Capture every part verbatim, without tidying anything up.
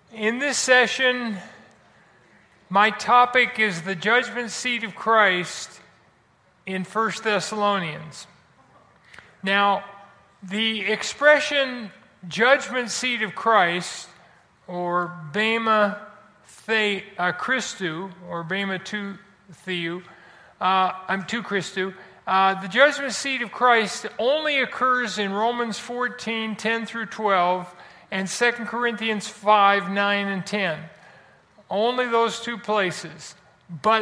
In this session, my topic is the judgment seat of Christ in First Thessalonians. Now, the expression judgment seat of Christ, or Bema the, uh, Christou, or Bema tu Theou, uh, I'm tu Christou, uh, the judgment seat of Christ only occurs in Romans fourteen, ten through twelve, and Second Corinthians five, nine, and ten. Only those two places. But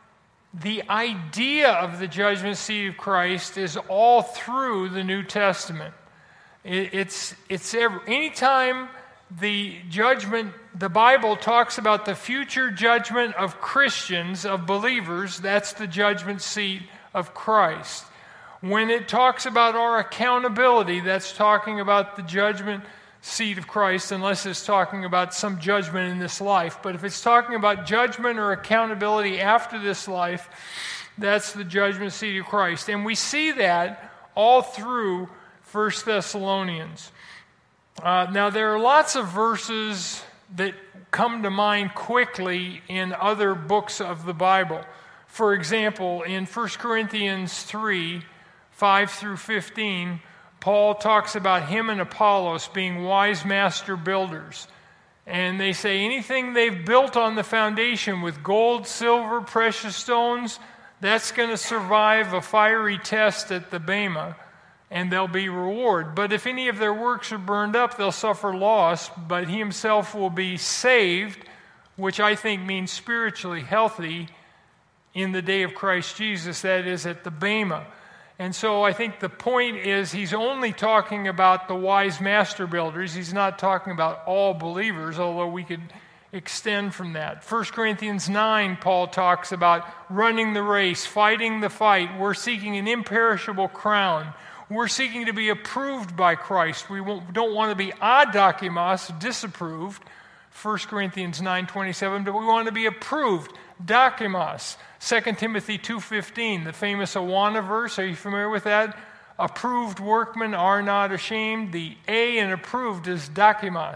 the idea of the judgment seat of Christ is all through the New Testament. It, it's it's every, anytime the judgment, the Bible talks about the future judgment of Christians, of believers, that's the judgment seat of Christ. When it talks about our accountability, that's talking about the judgment seat of Christ, unless it's talking about some judgment in this life. But if it's talking about judgment or accountability after this life, that's the judgment seat of Christ. And we see that all through First Thessalonians. Uh, now, there are lots of verses that come to mind quickly in other books of the Bible. For example, in First Corinthians three, five through fifteen, Paul talks about him and Apollos being wise master builders. And they say anything they've built on the foundation with gold, silver, precious stones, that's going to survive a fiery test at the Bema, and they'll be rewarded. But if any of their works are burned up, they'll suffer loss, but he himself will be saved, which I think means spiritually healthy, in the day of Christ Jesus, that is at the Bema. And so I think the point is he's only talking about the wise master builders. He's not talking about all believers, although we could extend from that. First Corinthians nine, Paul talks about running the race, fighting the fight. We're seeking an imperishable crown. We're seeking to be approved by Christ. We don't want to be adokimos, disapproved, First Corinthians nine twenty-seven, but we want to be approved, dokimos. Second Timothy two fifteen, the famous Awana verse. Are you familiar with that? Approved workmen are not ashamed. The A in approved is dokimos.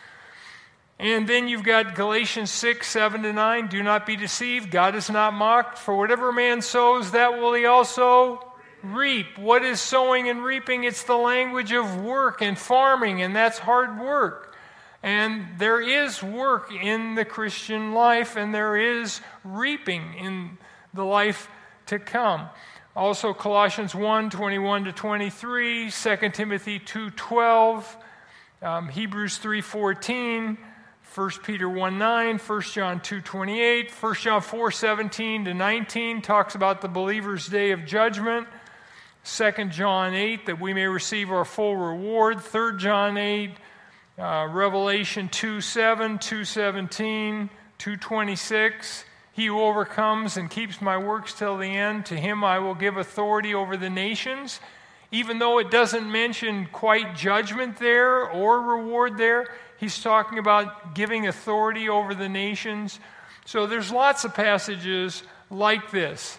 And then you've got Galatians six, seven to nine. Do not be deceived. God is not mocked. For whatever a man sows, that will he also reap. What is sowing and reaping? It's the language of work and farming, and that's hard work. And there is work in the Christian life, and there is reaping in the life to come. Also, Colossians one, twenty-one to twenty-three, Second Timothy two, twelve, um, Hebrews three, fourteen, First Peter one, nine, First John two, twenty-eight, First John four, seventeen to nineteen talks about the believer's day of judgment. Second John eight, that we may receive our full reward. Third John eight, Uh, Revelation two seven, two seventeen, two twenty-six. He who overcomes and keeps my works till the end, to him I will give authority over the nations. Even though it doesn't mention quite judgment there or reward there, he's talking about giving authority over the nations. So there's lots of passages like this.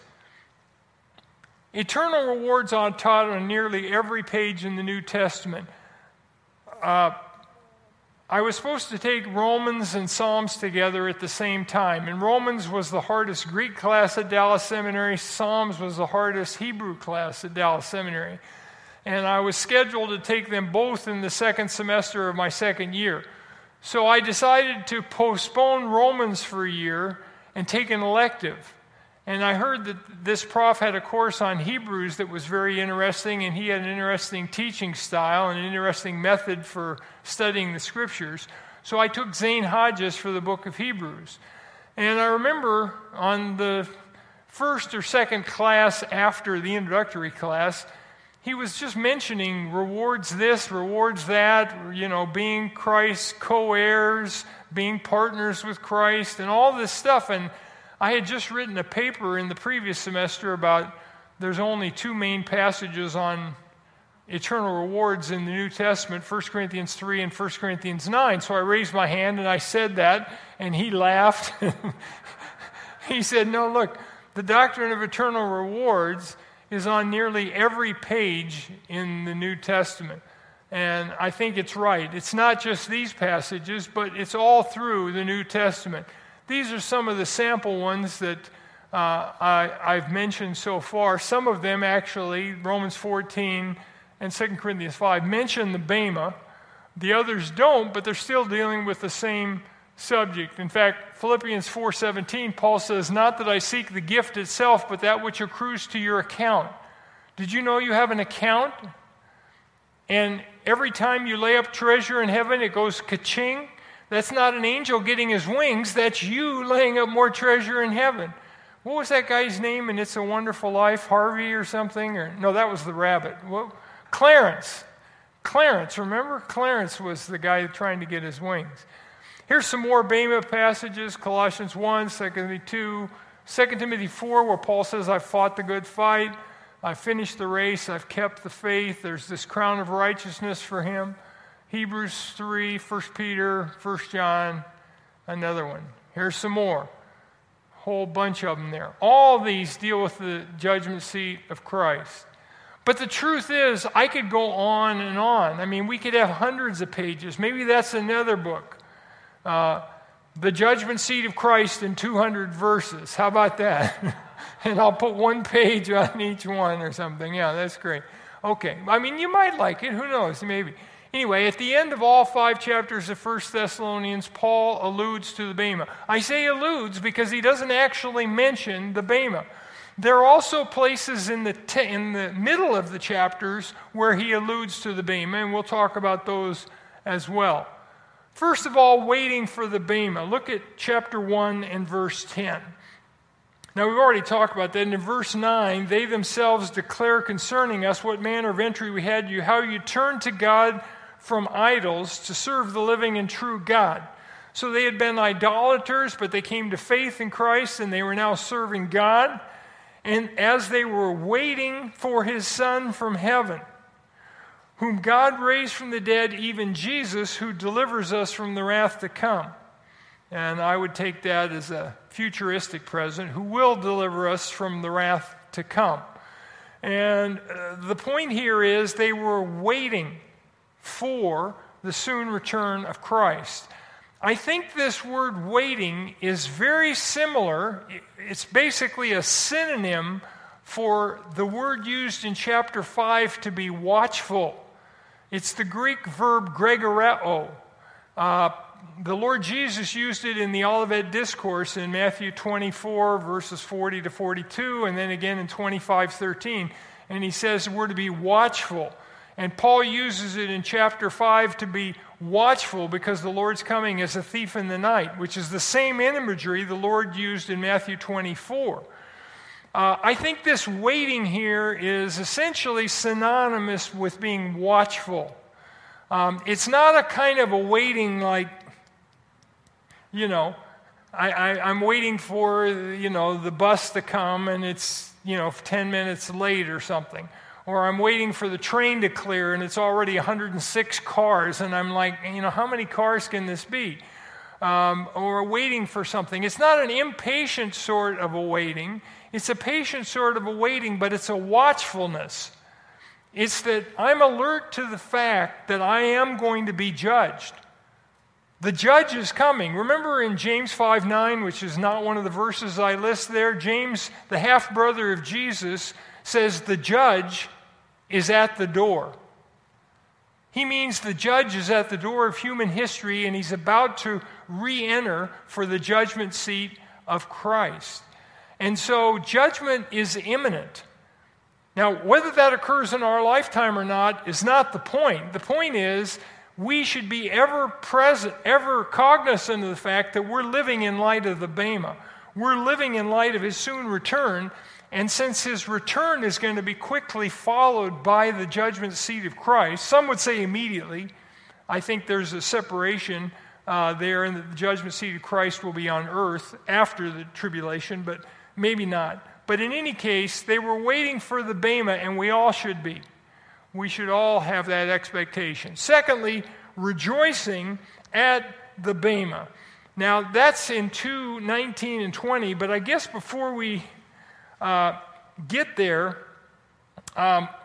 Eternal rewards are taught on nearly every page in the New Testament. Uh, I was supposed to take Romans and Psalms together at the same time. And Romans was the hardest Greek class at Dallas Seminary. Psalms was the hardest Hebrew class at Dallas Seminary. And I was scheduled to take them both in the second semester of my second year. So I decided to postpone Romans for a year and take an elective. And I heard that this prof had a course on Hebrews that was very interesting, and he had an interesting teaching style and an interesting method for studying the Scriptures. So I took Zane Hodges for the book of Hebrews. And I remember on the first or second class after the introductory class, he was just mentioning rewards this, rewards that, you know, being Christ's co-heirs, being partners with Christ, and all this stuff. And I had just written a paper in the previous semester about there's only two main passages on eternal rewards in the New Testament, First Corinthians three and First Corinthians nine. So I raised my hand and I said that, and he laughed. He said, no, look, the doctrine of eternal rewards is on nearly every page in the New Testament. And I think it's right. It's not just these passages, but it's all through the New Testament. These are some of the sample ones that uh, I, I've mentioned so far. Some of them actually, Romans fourteen and Second Corinthians five, mention the bema. The others don't, but they're still dealing with the same subject. In fact, Philippians four seventeen, Paul says, "Not that I seek the gift itself, but that which accrues to your account." Did you know you have an account? And every time you lay up treasure in heaven, it goes ka-ching. That's not an angel getting his wings. That's you laying up more treasure in heaven. What was that guy's name in It's a Wonderful Life? Harvey or something? Or no, that was the rabbit. What? Clarence. Clarence, remember? Clarence was the guy trying to get his wings. Here's some more bema passages. Colossians one, Second Timothy two, Second Timothy four, where Paul says, "I've fought the good fight. I've finished the race. I've kept the faith." There's this crown of righteousness for him. Hebrews three, First Peter, First John, another one. Here's some more. Whole bunch of them there. All these deal with the judgment seat of Christ. But the truth is, I could go on and on. I mean, we could have hundreds of pages. Maybe that's another book. Uh, the judgment seat of Christ in two hundred verses. How about that? And I'll put one page on each one or something. Yeah, that's great. Okay. I mean, you might like it. Who knows? Maybe. Anyway, at the end of all five chapters of First Thessalonians, Paul alludes to the bema. I say alludes because he doesn't actually mention the bema. There are also places in the te- in the middle of the chapters where he alludes to the bema, and we'll talk about those as well. First of all, waiting for the bema. Look at chapter one and verse ten. Now, we've already talked about that. And in verse nine, they themselves declare concerning us what manner of entry we had you, how you turned to God from idols to serve the living and true God. So they had been idolaters, but they came to faith in Christ, and they were now serving God. And as they were waiting for his Son from heaven, whom God raised from the dead, even Jesus, who delivers us from the wrath to come. And I would take that as a futuristic present, who will deliver us from the wrath to come. And uh, the point here is they were waiting for the soon return of Christ. I think this word waiting is very similar. It's basically a synonym for the word used in chapter five to be watchful. It's the Greek verb gregoreo. Uh, the Lord Jesus used it in the Olivet Discourse in Matthew twenty-four, verses forty to forty-two, and then again in twenty-five thirteen. And he says we're to be watchful. And Paul uses it in chapter five to be watchful because the Lord's coming as a thief in the night, which is the same imagery the Lord used in Matthew twenty-four. Uh, I think this waiting here is essentially synonymous with being watchful. Um, it's not a kind of a waiting like, you know, I, I, I'm waiting for, you know, the bus to come and it's, you know, ten minutes late or something. Or I'm waiting for the train to clear and it's already one hundred six cars and I'm like, you know, how many cars can this be? Um, or waiting for something. It's not an impatient sort of a waiting. It's a patient sort of a waiting, but it's a watchfulness. It's that I'm alert to the fact that I am going to be judged. The judge is coming. Remember in James five nine, which is not one of the verses I list there, James, the half-brother of Jesus, says the judge is at the door. He means the judge is at the door of human history and he's about to re-enter for the judgment seat of Christ. And so judgment is imminent. Now, whether that occurs in our lifetime or not is not the point. The point is we should be ever present, ever cognizant of the fact that we're living in light of the bema. We're living in light of his soon return. And since his return is going to be quickly followed by the judgment seat of Christ, some would say immediately. I think there's a separation uh, there, and the judgment seat of Christ will be on earth after the tribulation, but maybe not. But in any case, they were waiting for the bema, and we all should be. We should all have that expectation. Secondly, rejoicing at the bema. Now, that's in two nineteen and twenty, but I guess before we Uh, get there, um,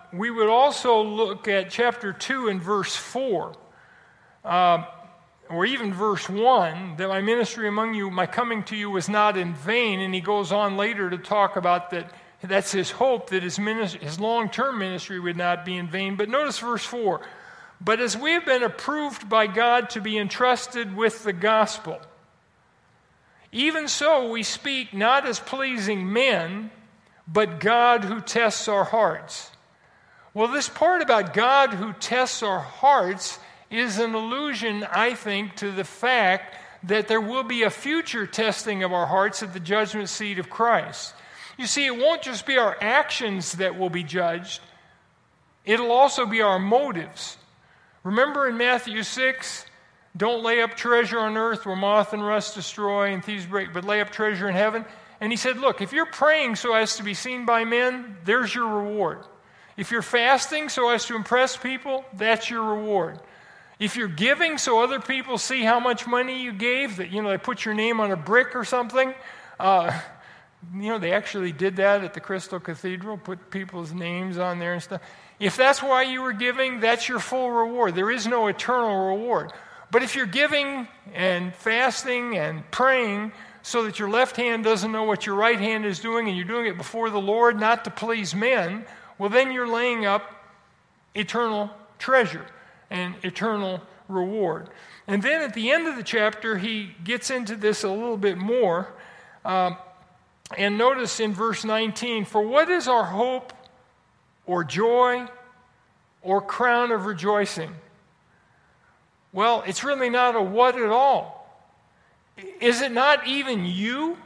we would also look at chapter two and verse four, uh, or even verse one, that my ministry among you, my coming to you was not in vain. And he goes on later to talk about that. That's his hope, that his, ministry, his long-term ministry would not be in vain. But notice verse four. But as we have been approved by God to be entrusted with the gospel, even so we speak not as pleasing men, but God who tests our hearts. Well, this part about God who tests our hearts is an allusion, I think, to the fact that there will be a future testing of our hearts at the judgment seat of Christ. You see, it won't just be our actions that will be judged. It'll also be our motives. Remember in Matthew six, don't lay up treasure on earth where moth and rust destroy and thieves break, but lay up treasure in heaven. And he said, look, if you're praying so as to be seen by men, there's your reward. If you're fasting so as to impress people, that's your reward. If you're giving so other people see how much money you gave, that, you know, they put your name on a brick or something, uh, you know, they actually did that at the Crystal Cathedral, put people's names on there and stuff. If that's why you were giving, that's your full reward. There is no eternal reward. But if you're giving and fasting and praying so that your left hand doesn't know what your right hand is doing and you're doing it before the Lord, not to please men, well, then you're laying up eternal treasure and eternal reward. And then at the end of the chapter, he gets into this a little bit more. Um, And notice in verse nineteen, for what is our hope or joy or crown of rejoicing? Well, it's really not a what at all. Is it not even you?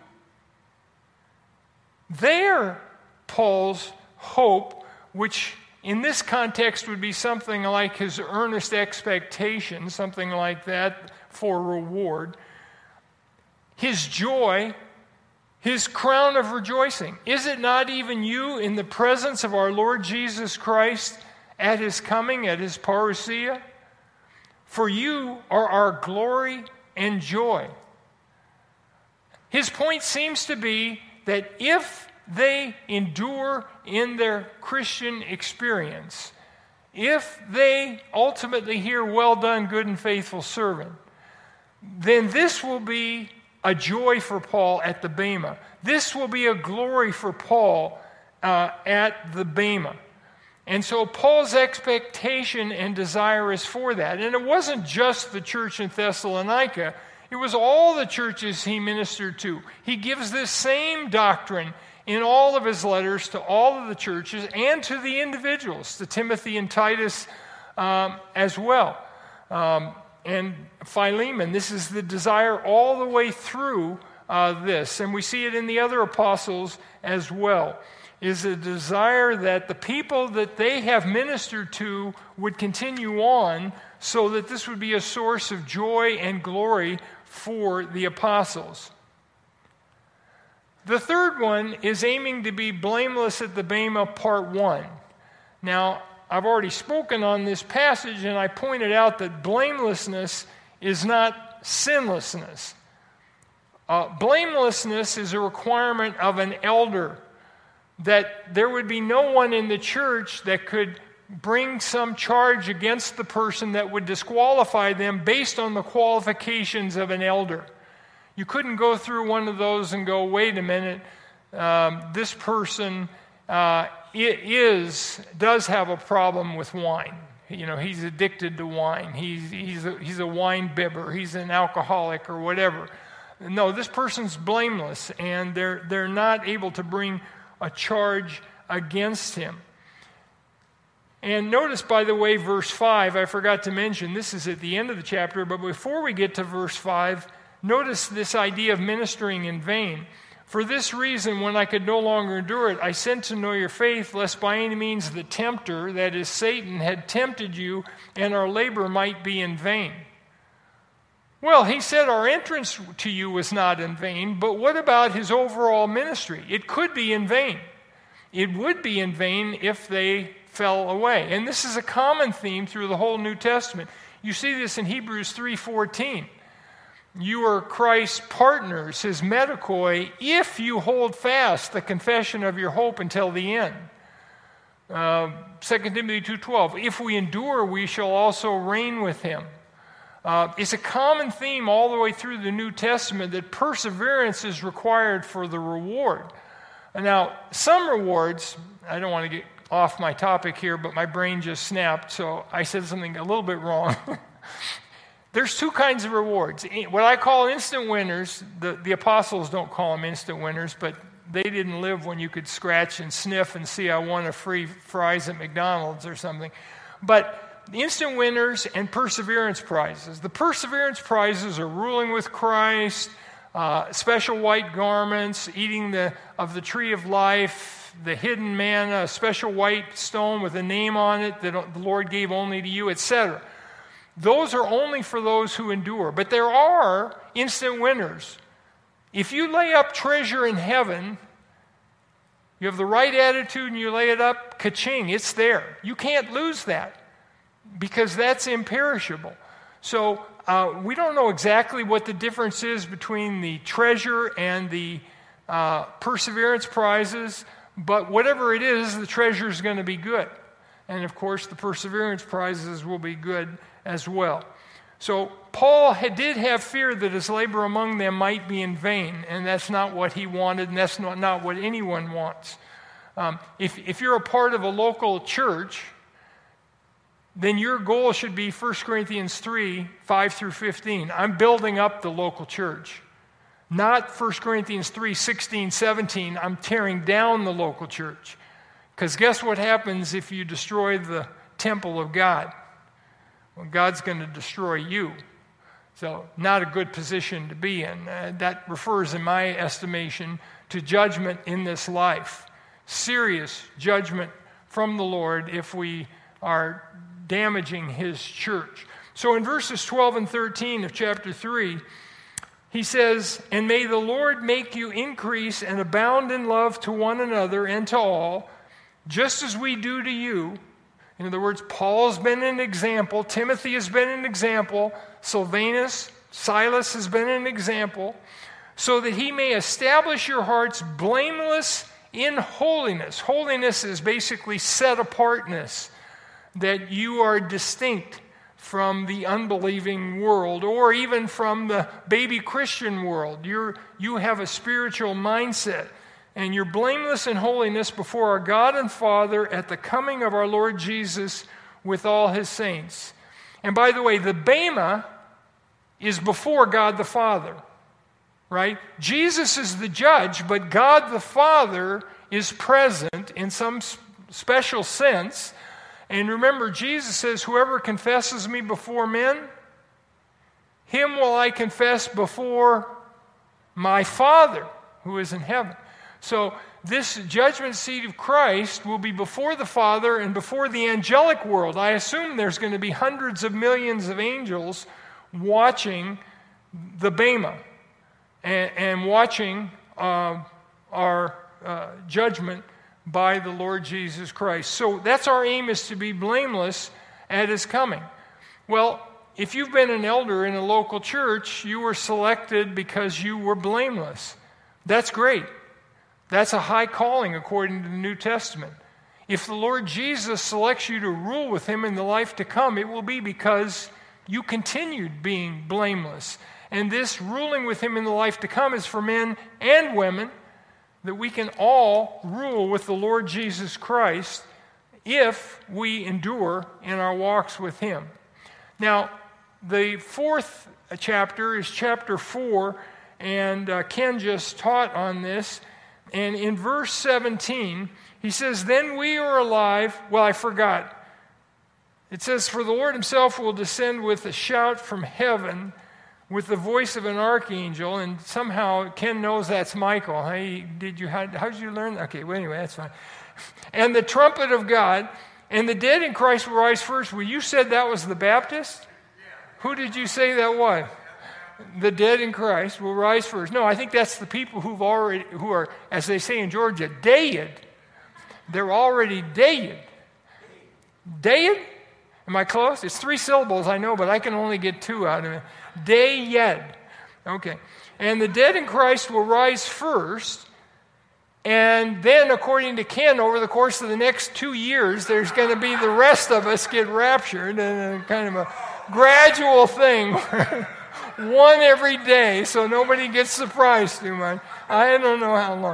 They're Paul's hope, which in this context would be something like his earnest expectation, something like that for reward. His joy, his crown of rejoicing. Is it not even you in the presence of our Lord Jesus Christ at his coming, at his parousia? For you are our glory and joy. His point seems to be that if they endure in their Christian experience, if they ultimately hear, well done, good and faithful servant, then this will be a joy for Paul at the Bema. This will be a glory for Paul uh, at the Bema. And so Paul's expectation and desire is for that. And it wasn't just the church in Thessalonica. It was all the churches he ministered to. He gives this same doctrine in all of his letters to all of the churches and to the individuals, to Timothy and Titus um, as well. Um, and Philemon, this is the desire all the way through uh, this. And we see it in the other apostles as well, is a desire that the people that they have ministered to would continue on so that this would be a source of joy and glory for the apostles. The third one is aiming to be blameless at the Bema, part one. Now, I've already spoken on this passage, and I pointed out that blamelessness is not sinlessness. Uh, blamelessness is a requirement of an elder, that there would be no one in the church that could bring some charge against the person that would disqualify them based on the qualifications of an elder. You couldn't go through one of those and go, wait a minute, um, this person uh, is does have a problem with wine. You know, he's addicted to wine. He's he's a, he's a wine bibber. He's an alcoholic or whatever. No, this person's blameless, and they're they're not able to bring a charge against him. And notice, by the way, verse five, I forgot to mention, this is at the end of the chapter, but before we get to verse five, notice this idea of ministering in vain. For this reason, when I could no longer endure it, I sent to know your faith, lest by any means the tempter, that is Satan, had tempted you, and our labor might be in vain. Well, he said our entrance to you was not in vain, but what about his overall ministry? It could be in vain. It would be in vain if they fell away. And this is a common theme through the whole New Testament. You see this in Hebrews three fourteen. You are Christ's partners, his metokoi, if you hold fast the confession of your hope until the end. Uh, Second Timothy two twelve, if we endure, we shall also reign with him. Uh, it's a common theme all the way through the New Testament that perseverance is required for the reward. Now, some rewards, I don't want to get off my topic here, but my brain just snapped, so I said something a little bit wrong. There's two kinds of rewards. What I call instant winners, the, the apostles don't call them instant winners, but they didn't live when you could scratch and sniff and see I won a free fries at McDonald's or something. But instant winners and perseverance prizes. The perseverance prizes are ruling with Christ, uh, special white garments, eating the of the tree of life, the hidden manna, a special white stone with a name on it that the Lord gave only to you, et cetera. Those are only for those who endure. But there are instant winners. If you lay up treasure in heaven, you have the right attitude and you lay it up, ka-ching, it's there. You can't lose that, because that's imperishable. So uh, we don't know exactly what the difference is between the treasure and the uh, perseverance prizes, but whatever it is, the treasure is going to be good. And of course, the perseverance prizes will be good as well. So Paul had, did have fear that his labor among them might be in vain, and that's not what he wanted, and that's not, not what anyone wants. Um, if, if you're a part of a local church, then your goal should be First Corinthians three, five through fifteen. I'm building up the local church. Not First Corinthians three, sixteen, seventeen. I'm tearing down the local church. Because guess what happens if you destroy the temple of God? Well, God's going to destroy you. So not a good position to be in. Uh, that refers, in my estimation, to judgment in this life. Serious judgment from the Lord if we are damaging his church. So in verses twelve and thirteen of chapter three, he says, "And may the Lord make you increase and abound in love to one another and to all, just as we do to you." In other words, Paul's been an example, Timothy has been an example, Silvanus, Silas has been an example, so that he may establish your hearts blameless in holiness. Holiness is basically set apartness, that you are distinct from the unbelieving world, or even from the baby Christian world. You're, you have a spiritual mindset, and you're blameless in holiness before our God and Father at the coming of our Lord Jesus with all his saints. And by the way, the Bema is before God the Father, right? Jesus is the judge, but God the Father is present in some special sense. And remember, Jesus says, "Whoever confesses me before men, him will I confess before my Father who is in heaven." So this judgment seat of Christ will be before the Father and before the angelic world. I assume there's going to be hundreds of millions of angels watching the Bema and, and watching uh, our uh, judgment by the Lord Jesus Christ. So that's our aim, is to be blameless at his coming. Well, if you've been an elder in a local church, you were selected because you were blameless. That's great. That's a high calling according to the New Testament. If the Lord Jesus selects you to rule with him in the life to come, it will be because you continued being blameless. And this ruling with him in the life to come is for men and women, that we can all rule with the Lord Jesus Christ if we endure in our walks with him. Now, the fourth chapter is chapter four, and uh, Ken just taught on this. And in verse seventeen, he says, "Then we are alive." Well, I forgot. It says, "For the Lord himself will descend with a shout from heaven, with the voice of an archangel," and somehow Ken knows that's Michael. Hey, did you how, how did you learn? Okay, well anyway, that's fine. "And the trumpet of God, and the dead in Christ will rise first." Well, you said that was the Baptist? Who did you say that was? The dead in Christ will rise first. No, I think that's the people who've already, who are, as they say in Georgia, dead. They're already dead. Dead? Am I close? It's three syllables, I know, but I can only get two out of it. Dead. Okay. "And the dead in Christ will rise first. And then, according to Ken, over the course of the next two years, there's going to be the rest of us get raptured, and kind of a gradual thing, one every day, so nobody gets surprised too much. I don't know how long.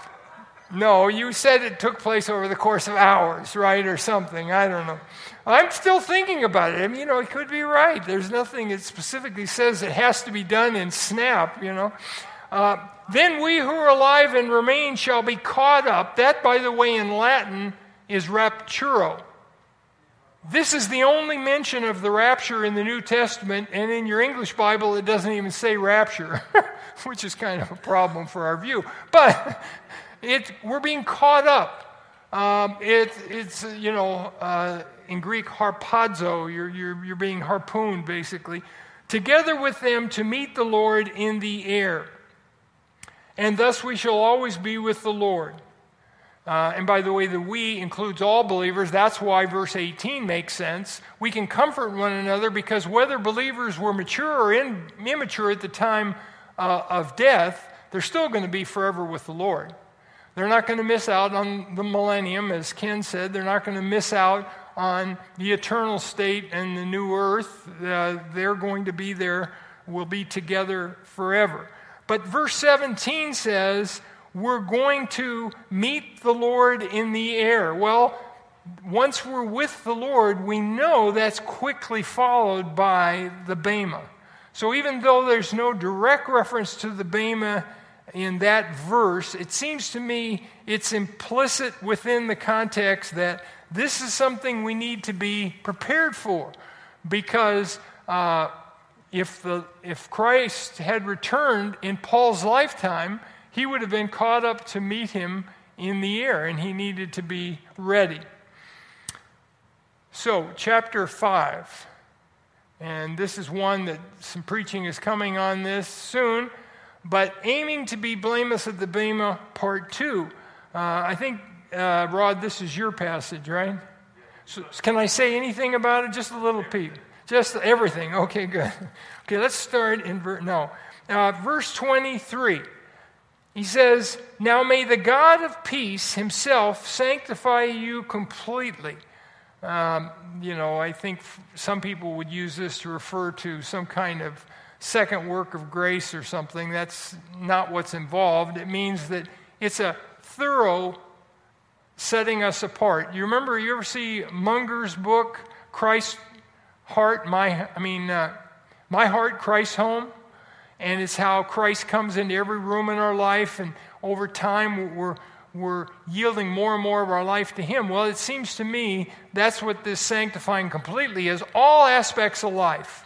No, you said it took place over the course of hours, right, or something. I don't know. I'm still thinking about it. I mean, you know, it could be right. There's nothing that specifically says it has to be done in snap, you know. Uh, then we who are alive and remain shall be caught up. That, by the way, in Latin is rapturo. This is the only mention of the rapture in the New Testament, and in your English Bible it doesn't even say rapture, which is kind of a problem for our view. But it, we're being caught up. Um, it, it's, you know, uh, in Greek, harpazo, you're, you're, you're being harpooned, basically, together with them to meet the Lord in the air. And thus we shall always be with the Lord. Uh, and by the way, the we includes all believers. That's why verse eighteen makes sense. We can comfort one another because whether believers were mature or in, immature at the time uh, of death, they're still going to be forever with the Lord. They're not going to miss out on the millennium, as Ken said. They're not going to miss out on the eternal state and the new earth. Uh, they're going to be there, will be together forever. But verse seventeen says, we're going to meet the Lord in the air. Well, once we're with the Lord, we know that's quickly followed by the Bema. So even though there's no direct reference to the Bema in that verse, it seems to me it's implicit within the context that this is something we need to be prepared for. Because uh, if the if Christ had returned in Paul's lifetime, he would have been caught up to meet him in the air, and he needed to be ready. So, chapter five. And this is one that some preaching is coming on this soon. But aiming to be blameless at the Bema, part two. Uh, I think, uh, Rod, this is your passage, right? So, can I say anything about it? Just a little peek. Just everything. Okay, good. Okay, let's start in ver- no. Uh, verse twenty-three. He says, now may the God of peace himself sanctify you completely. Um, you know, I think some people would use this to refer to some kind of second work of grace or something. That's not what's involved. It means that it's a thorough setting us apart. You remember, you ever see Munger's book, Christ's Heart, My, I mean, uh, My Heart, Christ's Home? And it's how Christ comes into every room in our life, and over time we're, we're yielding more and more of our life to Him. Well, it seems to me that's what this sanctifying completely is. All aspects of life.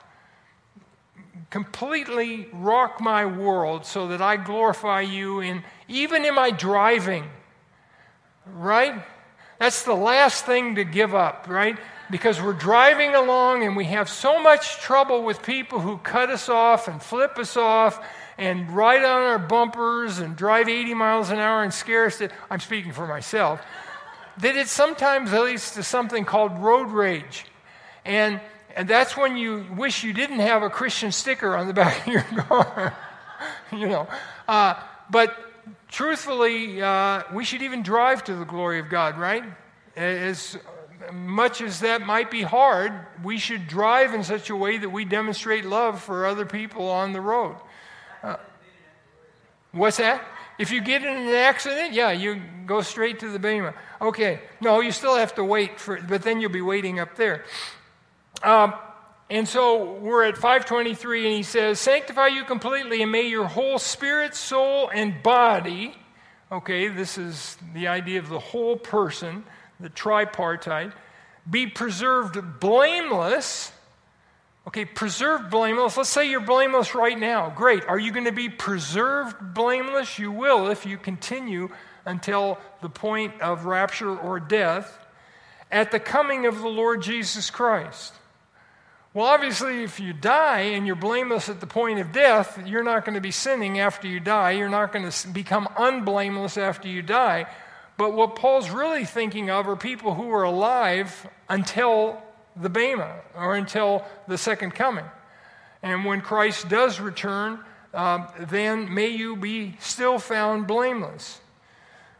Completely rock my world so that I glorify you, in, even in my driving. Right? That's the last thing to give up, right? Because we're driving along and we have so much trouble with people who cut us off and flip us off and ride on our bumpers and drive eighty miles an hour and scare us. To, I'm speaking for myself. That it sometimes leads to something called road rage. And, and that's when you wish you didn't have a Christian sticker on the back of your car. you know. Uh, but truthfully, uh, we should even drive to the glory of God, right? As much as that might be hard, we should drive in such a way that we demonstrate love for other people on the road. Uh, what's that? If you get in an accident, yeah, you go straight to the Bema. Okay, no, you still have to wait for, but then you'll be waiting up there. Um, and so we're at five twenty-three, and he says, sanctify you completely, and may your whole spirit, soul, and body, okay, this is the idea of the whole person, the tripartite, be preserved blameless. Okay, preserved blameless. Let's say you're blameless right now. Great. Are you going to be preserved blameless? You will if you continue until the point of rapture or death at the coming of the Lord Jesus Christ. Well, obviously, if you die and you're blameless at the point of death, you're not going to be sinning after you die. You're not going to become unblameless after you die. But what Paul's really thinking of are people who are alive until the Bema, or until the second coming. And when Christ does return, uh, then may you be still found blameless.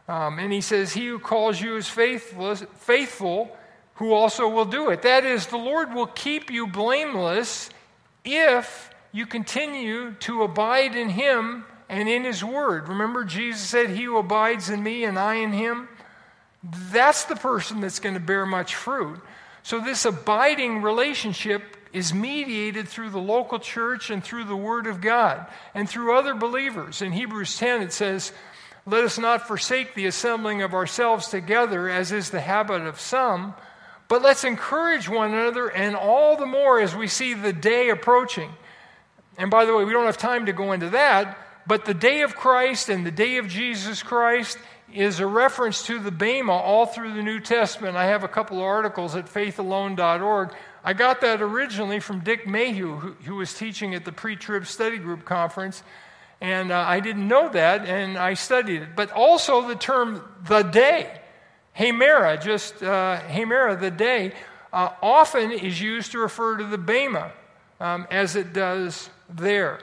Um, and he says, he who calls you is faithful, faithful, who also will do it. That is, the Lord will keep you blameless if you continue to abide in him and in his word. Remember, Jesus said, he who abides in me and I in him, that's the person that's going to bear much fruit. So this abiding relationship is mediated through the local church and through the word of God and through other believers. In Hebrews ten, it says, let us not forsake the assembling of ourselves together, as is the habit of some, but let's encourage one another, and all the more as we see the day approaching. And by the way, we don't have time to go into that, but the day of Christ and the day of Jesus Christ is a reference to the Bema all through the New Testament. I have a couple of articles at faith alone dot org. I got that originally from Dick Mayhew, who, who was teaching at the Pre-Trib Study Group Conference. And uh, I didn't know that, and I studied it. But also the term the day, Hemera, just uh, Hemera, the day, uh, often is used to refer to the Bema, um, as it does there.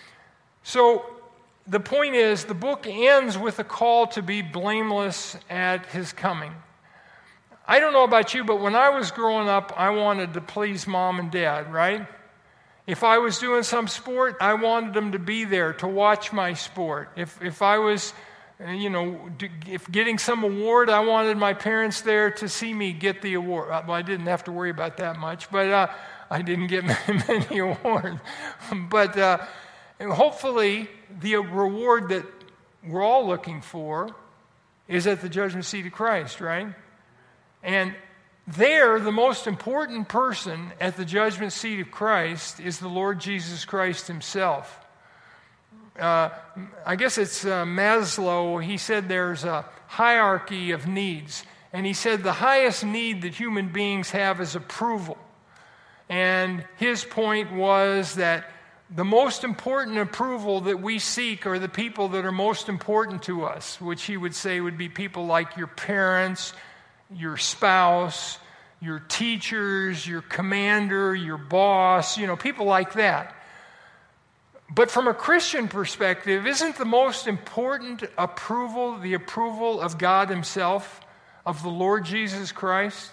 So the point is, the book ends with a call to be blameless at his coming. I don't know about you, but when I was growing up, I wanted to please mom and dad, right? If I was doing some sport, I wanted them to be there to watch my sport. If if I was, you know, if getting some award, I wanted my parents there to see me get the award. Well, I didn't have to worry about that much, but uh, I didn't get many awards. But uh, hopefully, the reward that we're all looking for is at the judgment seat of Christ, right? And there, the most important person at the judgment seat of Christ is the Lord Jesus Christ himself. Uh, I guess it's uh, Maslow. He said there's a hierarchy of needs. And he said the highest need that human beings have is approval. And his point was that the most important approval that we seek are the people that are most important to us, which he would say would be people like your parents, your spouse, your teachers, your commander, your boss, you know, people like that. But from a Christian perspective, isn't the most important approval the approval of God himself, of the Lord Jesus Christ?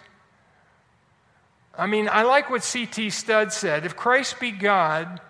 I mean, I like what C T Studd said. If Christ be God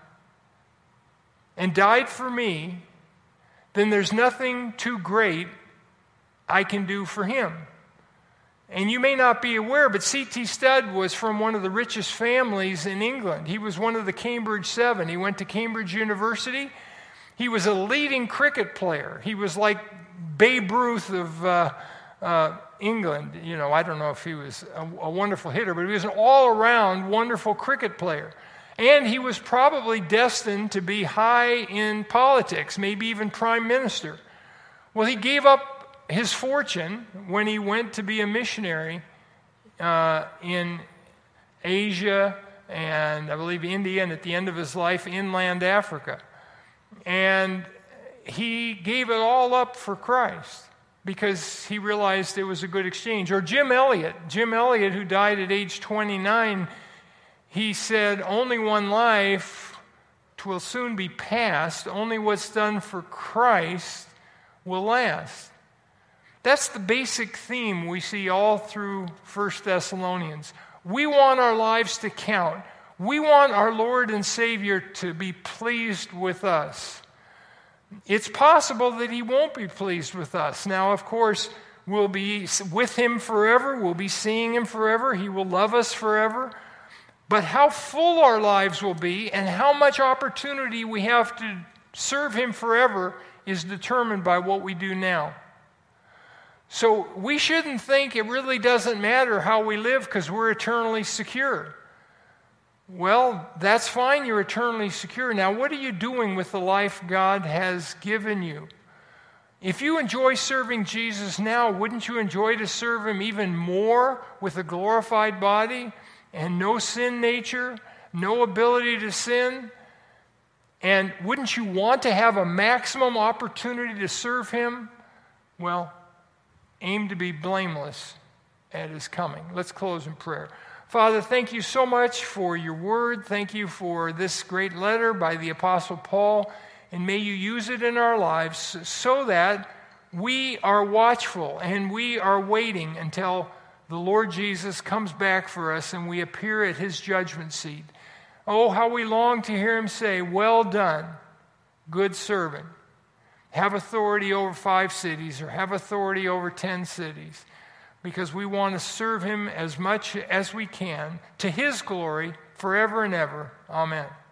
and died for me, then there's nothing too great I can do for him. And you may not be aware, but C T Studd was from one of the richest families in England. He was one of the Cambridge Seven. He went to Cambridge University. He was a leading cricket player. He was like Babe Ruth of uh, uh, England. You know, I don't know if he was a, a wonderful hitter, but he was an all-around wonderful cricket player. And he was probably destined to be high in politics, maybe even prime minister. Well, he gave up his fortune when he went to be a missionary uh, in Asia and I believe India, and at the end of his life, inland Africa. And he gave it all up for Christ because he realized it was a good exchange. Or Jim Elliot, Jim Elliot, who died at age twenty-nine, he said, only one life, 'twill soon be past, only what's done for Christ will last. That's the basic theme we see all through First Thessalonians. We want our lives to count. We want our Lord and Savior to be pleased with us. It's possible that he won't be pleased with us. Now, of course, we'll be with him forever. We'll be seeing him forever. He will love us forever. But how full our lives will be and how much opportunity we have to serve him forever is determined by what we do now. So we shouldn't think it really doesn't matter how we live because we're eternally secure. Well, that's fine, you're eternally secure. Now, what are you doing with the life God has given you? If you enjoy serving Jesus now, wouldn't you enjoy to serve him even more with a glorified body and no sin nature, no ability to sin? And wouldn't you want to have a maximum opportunity to serve him? Well, aim to be blameless at his coming. Let's close in prayer. Father, thank you so much for your word. Thank you for this great letter by the Apostle Paul. And may you use it in our lives so that we are watchful and we are waiting until the Lord Jesus comes back for us and we appear at his judgment seat. Oh, how we long to hear him say, "Well done, good servant." Have authority over five cities or have authority over ten cities, because we want to serve him as much as we can to his glory forever and ever. Amen.